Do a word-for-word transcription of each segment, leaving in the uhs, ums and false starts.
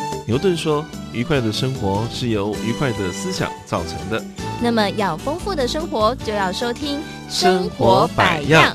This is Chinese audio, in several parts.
牛顿说，愉快的生活是由愉快的思想造成的。 那么要丰富的生活，就要收听生活百样。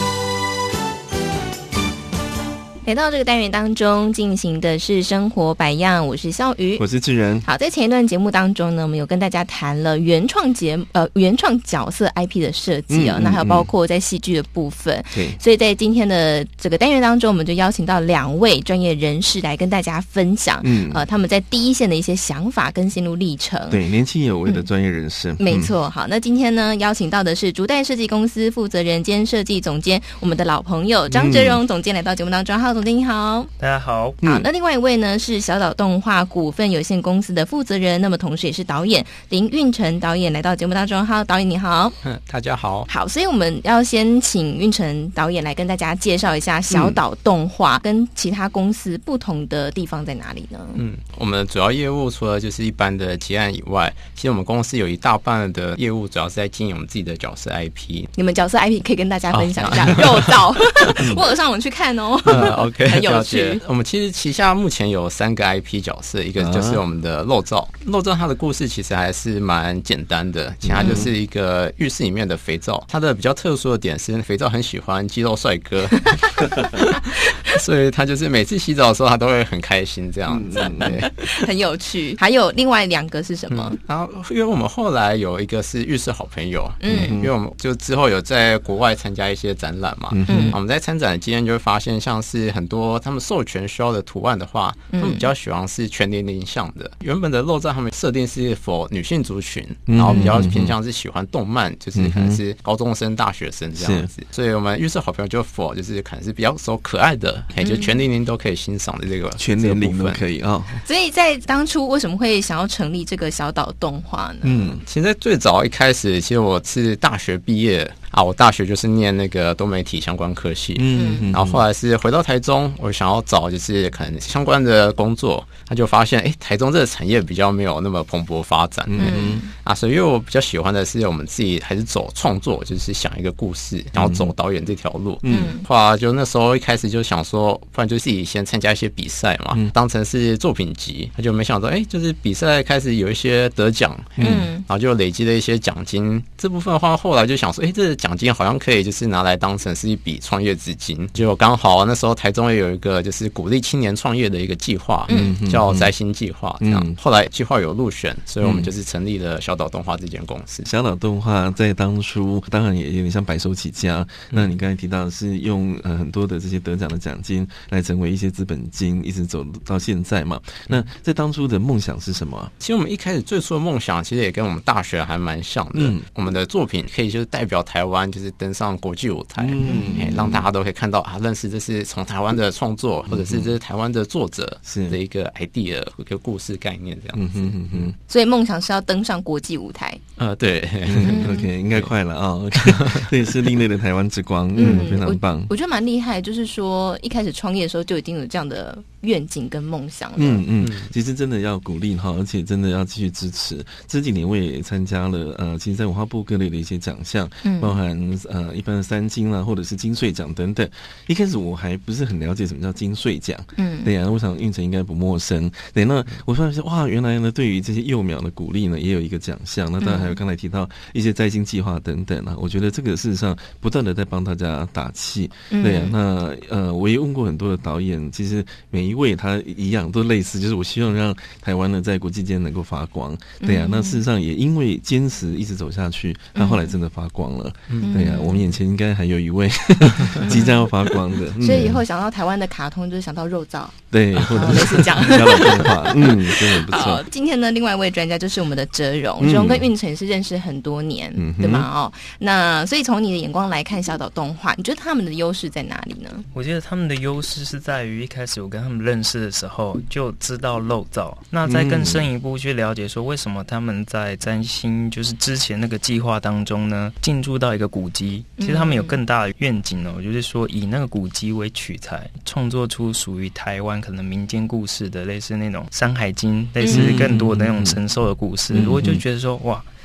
来到这个单元当中进行的是生活百样，我是笑瑜， 我是志仁。 好，在前一段节目当中呢，我们有跟大家谈了原创节呃原创角色 I P 的设计哦，嗯嗯嗯，那还有包括在戏剧的部分。对，所以在今天的这个单元当中，我们就邀请到两位专业人士来跟大家分享，嗯，呃，他们在第一线的一些想法跟心路历程。 对，年轻有为的专业人士。嗯、 没错。好，那今天呢，邀请到的是竹代设计公司负责人兼设计总监，我们的老朋友张哲荣总监来到节目当中。Hello，总监你好。 大家好。 好，那另外一位呢是小岛动画股份有限公司的负责人，那么同时也是导演林运成导演来到节目当中。Hello，导演你好。 嗯，大家好。 好，所以我们要先请运成导演来跟大家介绍一下小岛动画跟其他公司不同的地方在哪里呢？ 嗯，我们主要业务除了就是一般的结案以外，其实我们公司有一大半的业务主要是在经营我们自己的角色 I P。 你们角色 I P 可以跟大家分享一下。哦、肉燥，我有上网去看哦。 嗯 OK， 很有趣。 我们其实旗下目前有三个 I P 角色，一个就是我们的肉燥。肉燥它的故事其实还是蛮简单的，其实它就是一个浴室里面的肥皂。它的比较特殊的点是，肥皂很喜欢肌肉帅哥，所以他就是每次洗澡的时候，他都会很开心这样子。对， 很有趣。还有另外两个是什么？ 嗯、然后，因为我们后来有一个是浴室好朋友，嗯，因为我们就之后有在国外参加一些展览嘛，嗯，我们在参展的经验就会发现，像是很多他们授权需要的图案的话，他们比较喜欢是全年龄向的。原本的肉燥他们设定是 for 女性族群，然后比较偏向是喜欢动漫，就是可能是高中生、大学生这样子。所以我们浴室好朋友就 for 就是可能是比较走可爱的，哎、嗯，就全年龄都可以欣赏的这个全年龄都可以啊、哦。 所以在当初为什么会想要成立这个小岛动画呢？ 嗯，其实在最早一开始，其实我是大学毕业啊，我大学就是念那个多媒体相关科系，嗯，然后后来是回到台中，我想要找就是可能相关的工作，他就发现哎，台中这个产业比较没有那么蓬勃发展，嗯啊，所以因为我比较喜欢的是我们自己还是走创作，就是想一个故事，然后走导演这条路，嗯，后来就那时候一开始就想说，不然就自己先参加一些比赛嘛，嗯、当成是作品集，他就没想到哎，就是比赛开始有一些得奖，嗯，然后就累积了一些奖金，这部分的话后来就想说，哎，这个奖金好像可以就是拿来当成是一笔创业资金，就刚好那时候台中也有一个就是鼓励青年创业的一个计划，嗯，叫摘星计划，这样、嗯、后来计划有入选，所以我们就是成立了小岛动画这间公司。 小岛动画在当初当然也有点像白手起家，嗯、那你刚才提到的是用呃很多的这些得奖的奖金来成为一些资本金，一直走到现在嘛。那在当初的梦想是什么、啊？ 其实我们一开始最初的梦想其实也跟我们大学还蛮像的，嗯，我们的作品可以就是代表台湾，就是登上国际舞台，嗯，欸、让大家都可以看到啊，认识这是从台湾的创作，或者是这是台湾的作者的一个 idea 一个故事概念这样子。嗯哼哼，所以梦想是要登上国际舞台。 呃，对、 嗯、，OK， 应该快了啊、哦。这也是另类的台湾之光，嗯，非常棒。 我, 我觉得蛮厉害，就是说一开始创业的时候就已经有这样的愿景跟梦想了。 嗯嗯，其实真的要鼓励哈，而且真的要继续支持。这几年我也参加了呃，其实在文化部各类的一些奖项，嗯、包含呃一般的三金啦，或者是金穗奖等等。一开始我还不是很了解什么叫金穗奖，嗯，对呀、啊，我想运成应该不陌生。对，那我发现哇，原来呢，对于这些幼苗的鼓励呢，也有一个奖项。那当然还有刚才提到一些摘星计划等等啊，我觉得这个事实上不断的在帮大家打气。对呀、啊，那呃，我也问过很多的导演，其实每一位他一样都类似，就是我希望让台湾呢在国际间能够发光。对呀、啊，那事实上也因为坚持一直走下去，他后来真的发光了。嗯、对呀、啊，我们眼前应该还有一位即将要发光的。 嗯、所以以后想到台湾的卡通，就是想到肉燥， 对，或者类似这样小岛动画，嗯，真的不错。 好，今天呢，另外一位专家就是我们的哲荣，哲荣跟运成也是认识很多年，嗯、对吗？哦，那所以从你的眼光来看，小岛动画，你觉得他们的优势在哪里呢？ 我觉得他们的优势是在于一开始我跟他们认识的时候就知道肉燥，那再更深一步去了解说为什么他们在占星就是之前那个计划当中呢进驻到一个古迹，其实他们有更大的愿景哦，就是说以那个古迹为取材，创作出属于台湾可能民间故事的，类似那种山海经，类似更多的那种神兽的故事。我就觉得说哇，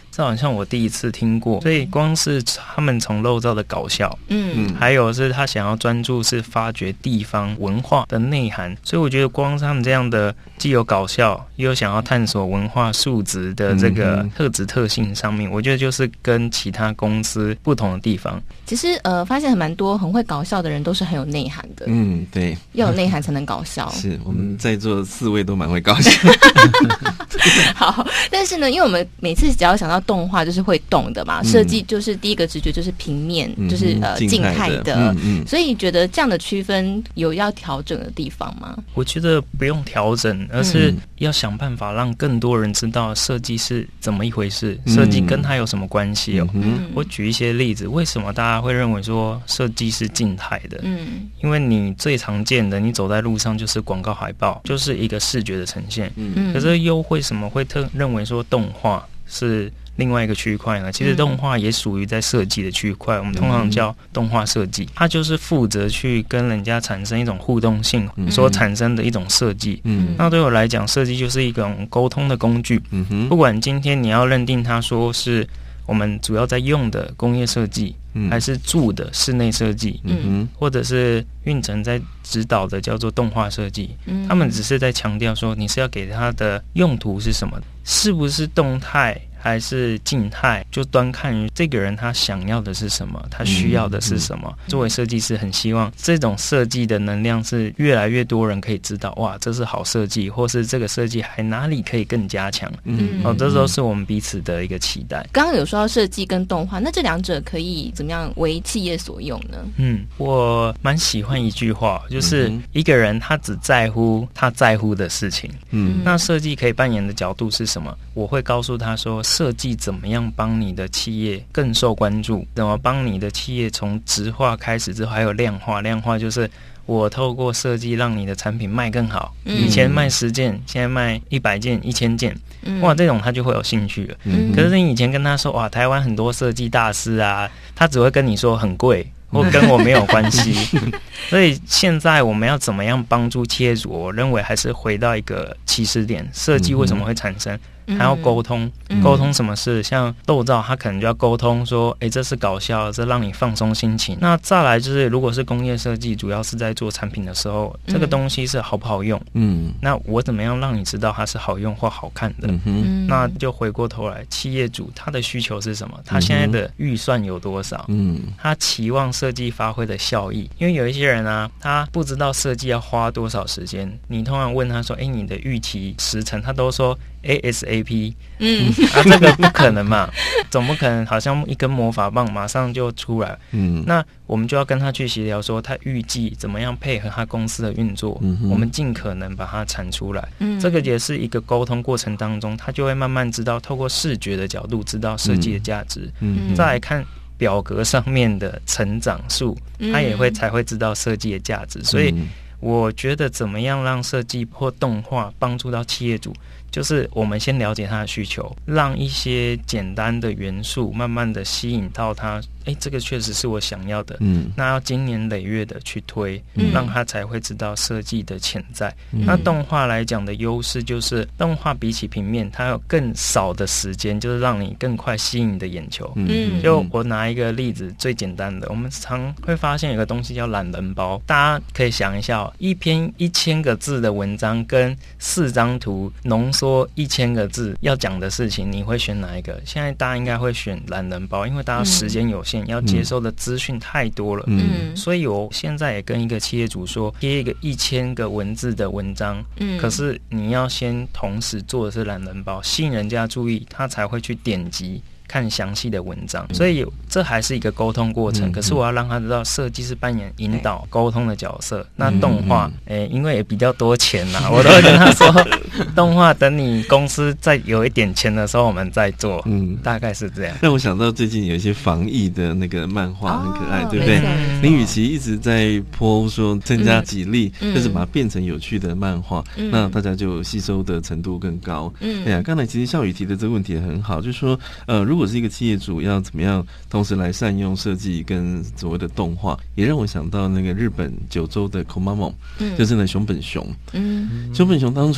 这好像我第一次听过。所以光是他们从肉燥的搞笑，嗯，还有是他想要专注是发掘地方文化的内涵，所以我觉得光是他们这样的既有搞笑又有想要探索文化素质的这个特质特性上面，我觉得就是跟其他公司不同的地方。 其实呃，发现很蛮多很会搞笑的人都是很有内涵的。 嗯，对， 要有内涵才能搞笑。 是我们在座四位都蛮会搞笑。 好，但是呢，因为我们每次只要想到动画就是会动的嘛，设计就是第一个直觉就是平面，嗯、就是呃静态的，嗯嗯，所以觉得这样的区分有要调整的地方吗？ 我觉得不用调整，而是要想办法让更多人知道设计是怎么一回事，设计跟它有什么关系哦。嗯、我举一些例子，为什么大家会认为说设计是静态的？嗯，因为你最常见的，你走在路上就是广告海报，就是一个视觉的呈现。嗯，可是又为什么会特认为说动画是另外一个区块呢？其实动画也属于在设计的区块，我们通常叫动画设计，它就是负责去跟人家产生一种互动性所产生的一种设计。嗯，那对我来讲，设计就是一种沟通的工具。嗯哼，不管今天你要认定它说是我们主要在用的工业设计，嗯、还是住的室内设计，嗯，或者是运程在指导的叫做动画设计，嗯，他们只是在强调说你是要给它的用途是什么，是不是动态还是静态，就端看于这个人他想要的是什么，他需要的是什么。嗯嗯、作为设计师，很希望这种设计的能量是越来越多人可以知道，哇，这是好设计，或是这个设计还哪里可以更加强。嗯，哦，这都是我们彼此的一个期待。 刚刚有说到设计跟动画，那这两者可以怎么样为企业所用呢？ 嗯，我蛮喜欢一句话，就是一个人他只在乎他在乎的事情。嗯，那设计可以扮演的角度是什么？我会告诉他说，设计怎么样帮你的企业更受关注，怎么帮你的企业从质化开始之后还有量化，量化就是我透过设计让你的产品卖更好，嗯、以前卖十件现在卖一百件一千件，嗯、哇，这种他就会有兴趣了。嗯、可是你以前跟他说，哇，台湾很多设计大师啊，他只会跟你说很贵或跟我没有关系。所以现在我们要怎么样帮助企业主，我认为还是回到一个起始点，设计为什么会产生，还要沟通，沟通什么事？像豆造，他可能就要沟通说，哎，这是搞笑，这让你放松心情。那再来就是，如果是工业设计，主要是在做产品的时候，这个东西是好不好用？嗯，那我怎么样让你知道它是好用或好看的？嗯，那就回过头来，企业主他的需求是什么？他现在的预算有多少？嗯，他期望设计发挥的效益。因为有一些人啊，他不知道设计要花多少时间，你通常问他说，哎，你的预期时程，他都说A S A P， 嗯，啊，这个不可能嘛，总不可能好像一根魔法棒马上就出来，嗯，那我们就要跟他去协调说，他预计怎么样配合他公司的运作，嗯，我们尽可能把它产出来，嗯，这个也是一个沟通过程当中，他就会慢慢知道，透过视觉的角度知道设计的价值，嗯，再来看表格上面的成长数，他也会才会知道设计的价值，所以我觉得怎么样让设计或动画帮助到企业主，就是我们先了解他的需求，让一些简单的元素慢慢的吸引到他，哎，这个确实是我想要的，嗯，那要经年累月的去推，嗯，让他才会知道设计的潜在。嗯，那动画来讲的优势就是，动画比起平面，它有更少的时间，就是让你更快吸引你的眼球。嗯，就我拿一个例子，最简单的，我们常会发现有个东西叫懒人包，大家可以想一下，一篇一千个字的文章跟四张图浓缩一千个字要讲的事情，你会选哪一个？现在大家应该会选懒人包，因为大家时间有限，嗯，要接收的资讯太多了。嗯，所以我现在也跟一个企业主说，贴一个一千个文字的文章，嗯，可是你要先同时做的是懒人包，吸引人家注意，他才会去点击看详细的文章，所以这还是一个沟通过程，嗯，可是我要让他知道设计是扮演引导沟通的角色，嗯，那动画，嗯，因为也比较多钱啦，我都会跟他说动画等你公司再有一点钱的时候我们再做，嗯，大概是这样。 让我想到最近有一些防疫的那个漫画很可爱，哦，对不对？林雨琪一直在po说增加几例，嗯，就是把它变成有趣的漫画，嗯，那大家就吸收的程度更高。嗯，对呀，刚才其实孝宇提的这个问题也很好，就是说呃如果如果是一个企业主要怎么样同时来善用设计跟所谓的动画，也让我想到那个日本九州的 Komamon，嗯，就是那熊本熊。嗯，熊本熊当初的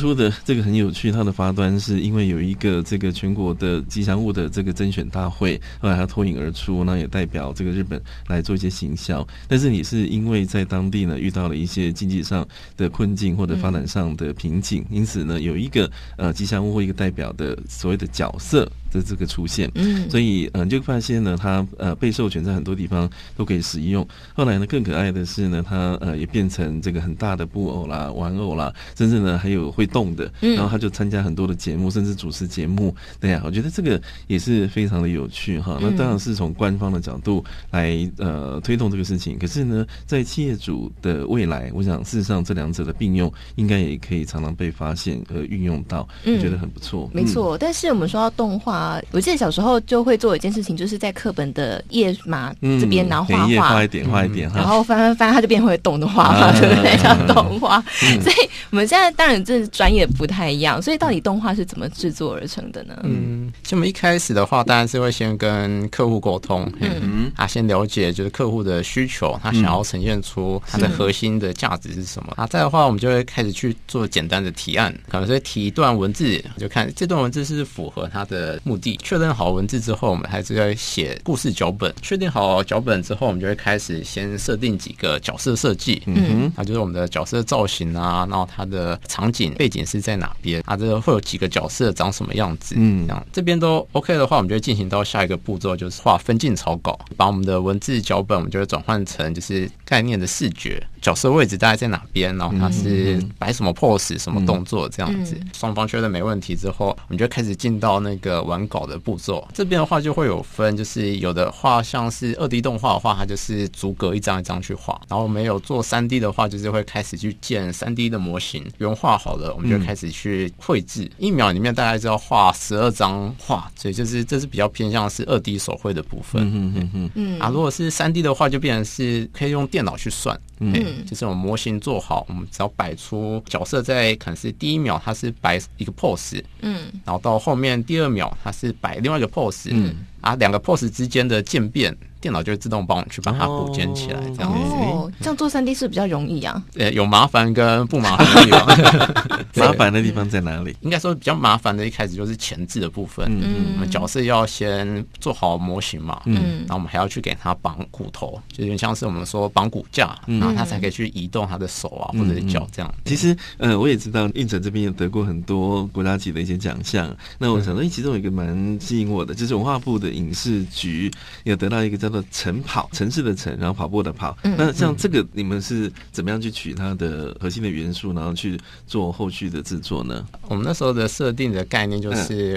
这个很有趣，它的发端是因为有一个这个全国的吉祥物的这个甄选大会，后来它脱颖而出，那也代表这个日本来做一些行销。但是你是因为在当地呢遇到了一些经济上的困境或者发展上的瓶颈，因此呢有一个呃吉祥物或一个代表的所谓的角色的这个出现，嗯，所以呃就发现呢，它呃被授权在很多地方都可以使用。后来呢，更可爱的是呢，它呃也变成这个很大的布偶啦、玩偶啦，甚至呢还有会动的，然后他就参加很多的节目，甚至主持节目。对呀、啊，我觉得这个也是非常的有趣哈。那当然是从官方的角度来呃推动这个事情，可是呢，在企业主的未来，我想事实上这两者的并用，应该也可以常常被发现和运用到，我觉得很不错。 没错，但是我们说到动画。我记得小时候就会做一件事情，就是在课本的页码这边，然后画画， 画一点，画一点， 然后翻翻翻，它就变会动的画嘛，对不对？像动画。所以我们现在当然这专业不太一样，所以到底动画是怎么制作而成的呢？ 嗯，其实我们一开始的话，当然是会先跟客户沟通，嗯，啊，先了解就是客户的需求，他想要呈现出他的核心的价值是什么。啊，再的话，我们就会开始去做简单的提案，可能是提一段文字，就看这段文字是符合他的目的。确认好文字之后，我们还是要写故事脚本。确定好脚本之后，我们就会开始先设定几个角色设计，嗯哼，啊，就是我们的角色造型啊，然后它的场景背景是在哪边啊，这个会有几个角色长什么样子，嗯，这样这边都 OK 的话，我们就会进行到下一个步骤，就是画分镜草稿，把我们的文字脚本，我们就会转换成就是概念的视觉，角色位置大概在哪边，然后它是摆什么 pose 什么动作这样子。双方确认没问题之后，我们就开始进到那个完稿的步骤。这边的话就会有分，就是有的画像是二 D 动画的话，它就是逐格一张一张去画，然后没有做三 D 的话，就是会开始去建三 D 的模型，原画好了，我们就开始去绘制。一秒里面大概是要画十二张画，所以就是这是比较偏向是二 D 手绘的部分。嗯嗯嗯嗯。啊，如果是三 D 的话，就变成是可以用电脑去算。嗯，就是我们模型做好，我们只要摆出角色在可能是第一秒它是摆一个 pose， 嗯，然后到后面第二秒它是摆另外一个 pose， 嗯，啊，两个 pose 之间的渐变，电脑就会自动帮我们去把它补建起来，这样子。 哦，这样做三 D 是比较容易啊。 呃，有麻烦跟不麻烦的地方。 麻烦的地方在哪里？ 应该说比较麻烦的，一开始就是前置的部分。嗯，我们角色要先做好模型嘛，嗯，然后我们还要去给它绑骨头，就有点像是我们说绑骨架，然后它才可以去移动它的手啊或者是脚这样。 其实，呃，我也知道应成这边也得过很多国家级的一些奖项。那我想说，其中有一个蛮吸引我的，就是文化部的影视局有得到一个叫做晨跑，城市的城，然后跑步的跑。嗯、那像这个，你们是怎么样去取它的核心的元素，然后去做后续的制作呢？ 我们那时候的设定的概念就是，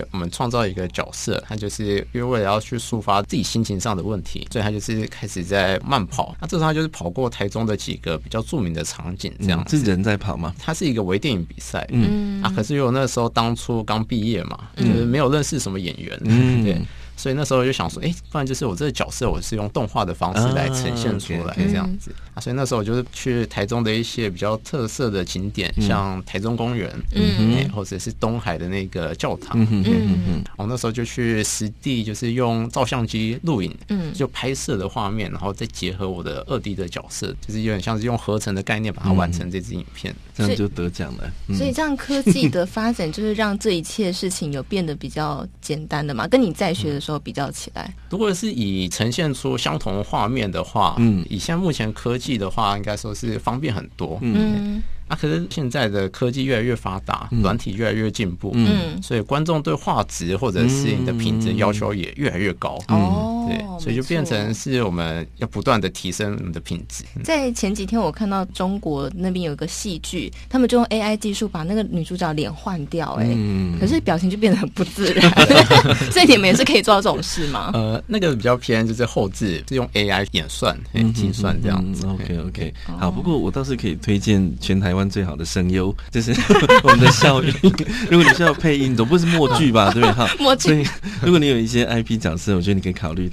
我们创造一个角色，他就是因为为了要去抒发自己心情上的问题，所以他就是开始在慢跑。那这时候他就是跑过台中的几个比较著名的场景，这样子、 嗯、是人在跑吗？ 它是一个微电影比赛，嗯啊，可是因为我那时候当初刚毕业嘛，就是没有认识什么演员，嗯，对。所以那时候就想说，哎、欸，不然就是我这个角色，我是用动画的方式来呈现出来，这样子、啊 okay, 啊。所以那时候我就是去台中的一些比较特色的景点，嗯、像台中公园，嗯、欸，或者是东海的那个教堂，嗯嗯嗯。我那时候就去实地，就是用照相机录影，嗯，就拍摄的画面，然后再结合我的二 D 的角色，就是有点像是用合成的概念把它完成这支影片，嗯、 这样就得奖了。 嗯、所以这样科技的发展，就是让这一切事情有变得比较简单的嘛？跟你在学的时候。时候比较起来， 如果是以呈现出相同画面的话，嗯，以现在目前科技的话，应该说是方便很多，嗯。啊，可是现在的科技越来越发达，软、嗯、体越来越进步，嗯，所以观众对画质或者是你的品质要求也越来越高，嗯，对，所以就变成是我们要不断的提升我们的品质。 在前几天我看到中国那边有一个戏剧，他们就用 A I 技术把那个女主角脸换掉、欸，哎、嗯，可是表情就变得很不自然，所以你们也是可以做到这种事吗？ 呃，那个比较偏就是后置，是用 A I 演算、计算这样子。 嗯、OK OK， 好，不过我倒是可以推荐全台湾最好的声优，就是我们的校音。如果你是要配音，总不是默剧吧，对不对？哈， 默剧。 所以，如果你有一些 I P 角色，我觉得你可以考虑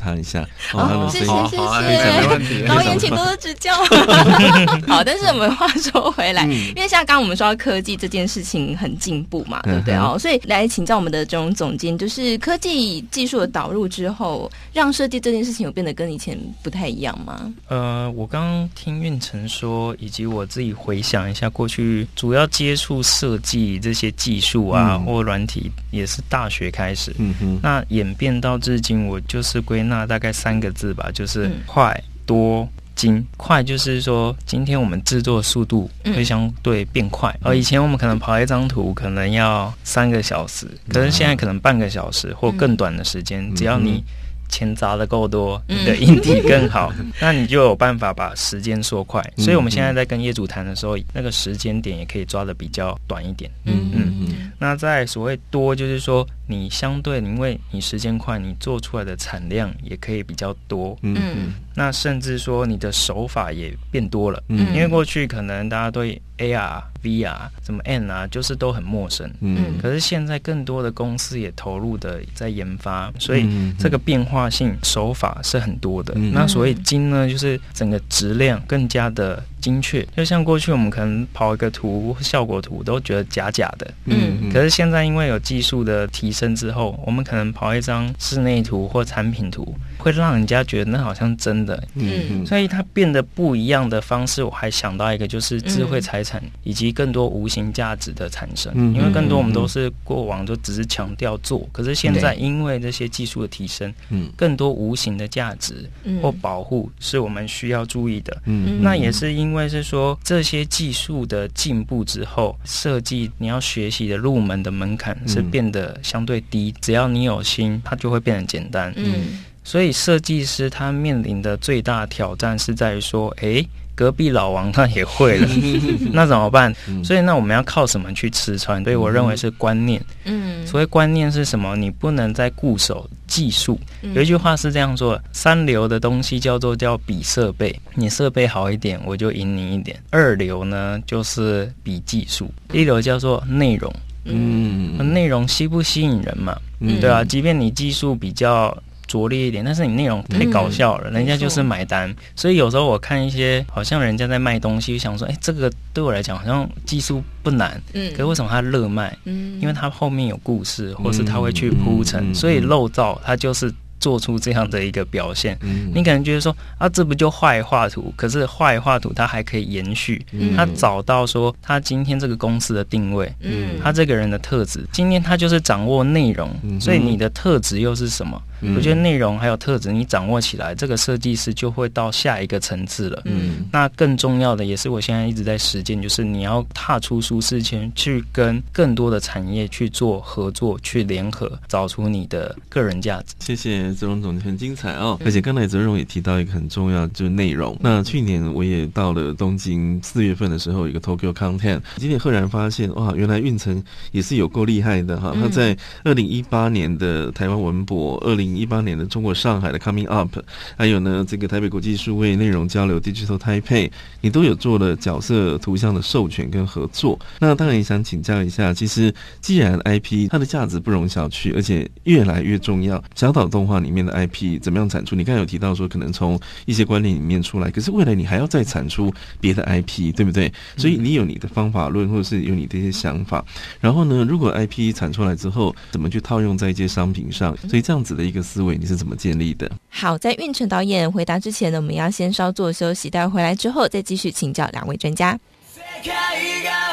他一下， 哦，他的声音谢谢谢谢，没问题， 导演请多多指教。好，但是我们话说回来，嗯、因为像刚刚我们说到科技这件事情很进步嘛，对不对哦？所以来请教我们的这种总监，就是科技技术的导入之后，让设计这件事情有变得跟以前不太一样吗？ 呃，我刚刚听运成说，以及我自己回想一下，过去主要接触设计这些技术啊，嗯、或软体，也是大学开始。嗯哼，那演变到至今，我就是归纳大概三个字吧，就是快、多、精。快就是说，今天我们制作速度会相对变快，嗯、而以前我们可能跑一张图可能要三个小时，可是现在可能半个小时或更短的时间，嗯、只要你钱砸的够多，你的硬体更好，嗯、那你就有办法把时间缩快。所以我们现在在跟业主谈的时候，那个时间点也可以抓的比较短一点。嗯嗯嗯。那在所谓多，就是说你相对，因为你时间快，你做出来的产量也可以比较多。嗯嗯。那甚至说你的手法也变多了。嗯。因为过去可能大家对 A R、V R、什么 N 啊，就是都很陌生。嗯。可是现在更多的公司也投入的在研发，所以这个变化性手法是很多的。嗯、那所谓精呢，就是整个质量更加的精确。就像过去我们可能跑一个图效果图都觉得假假的，嗯，可是现在因为有技术的提升之后，我们可能跑一张室内图或产品图，会让人家觉得那好像真的，嗯，所以它变得不一样的方式。我还想到一个，就是智慧财产以及更多无形价值的产生。嗯、因为更多我们都是过往就只是强调做，可是现在因为这些技术的提升，嗯，更多无形的价值或保护是我们需要注意的。嗯，那也是因为是说这些技术的进步之后，设计你要学习的入门的门槛是变得相对低，只要你有心，它就会变得简单。嗯，所以设计师他面临的最大的挑战是在于说，诶，隔壁老王他也会了，那怎么办？所以那我们要靠什么去吃穿？所以我认为是观念。嗯，所谓观念是什么？你不能再固守技术。有一句话是这样说的：三流的东西叫做叫比设备，你设备好一点，我就赢你一点。二流呢就是比技术，一流叫做内容。嗯，内容吸不吸引人嘛？嗯，对啊，即便你技术比较拙劣一点，但是你内容太搞笑了，嗯、人家就是买单。所以有时候我看一些好像人家在卖东西，想说，哎，这个对我来讲好像技术不难，嗯，可是为什么它热卖？嗯，因为它后面有故事，或是它会去铺陈，嗯、所以漏照它就是做出这样的一个表现。嗯、你可能觉得说啊，这不就坏画图？可是坏画图它还可以延续，嗯、他找到说他今天这个公司的定位，嗯，他这个人的特质，今天他就是掌握内容，嗯、所以你的特质又是什么？我觉得内容还有特质你掌握起来，这个设计师就会到下一个层次了。嗯，那更重要的也是我现在一直在实践，就是你要踏出舒适圈，去跟更多的产业去做合作，去联合，找出你的个人价值。 谢谢泽荣总，很精彩哦。而且刚才泽荣也提到一个很重要，就是内容。那去年我也到了东京，四月份的时候有一个 Tokyo Content， 今天赫然发现哇，原来运成也是有够厉害的哈。他在二零一八年的台湾文博，二零一八年的中国上海的 Coming Up， 还有呢这个台北国际数位内容交流 Digital Taipei， 你都有做了角色图像的授权跟合作。那当然也想请教一下，其实既然 I P 它的价值不容小觑，而且越来越重要，小岛动画里面的 I P 怎么样产出？你刚才有提到说可能从一些观念里面出来，可是未来你还要再产出别的 I P， 对不对？所以你有你的方法论，或者是有你的一些想法。然后呢，如果 I P 产出来之后，怎么去套用在一些商品上？所以这样子的一个思维你是怎么建立的？ 好，在运成导演回答之前呢，我们要先稍作休息，待会回来之后再继续请教两位专家。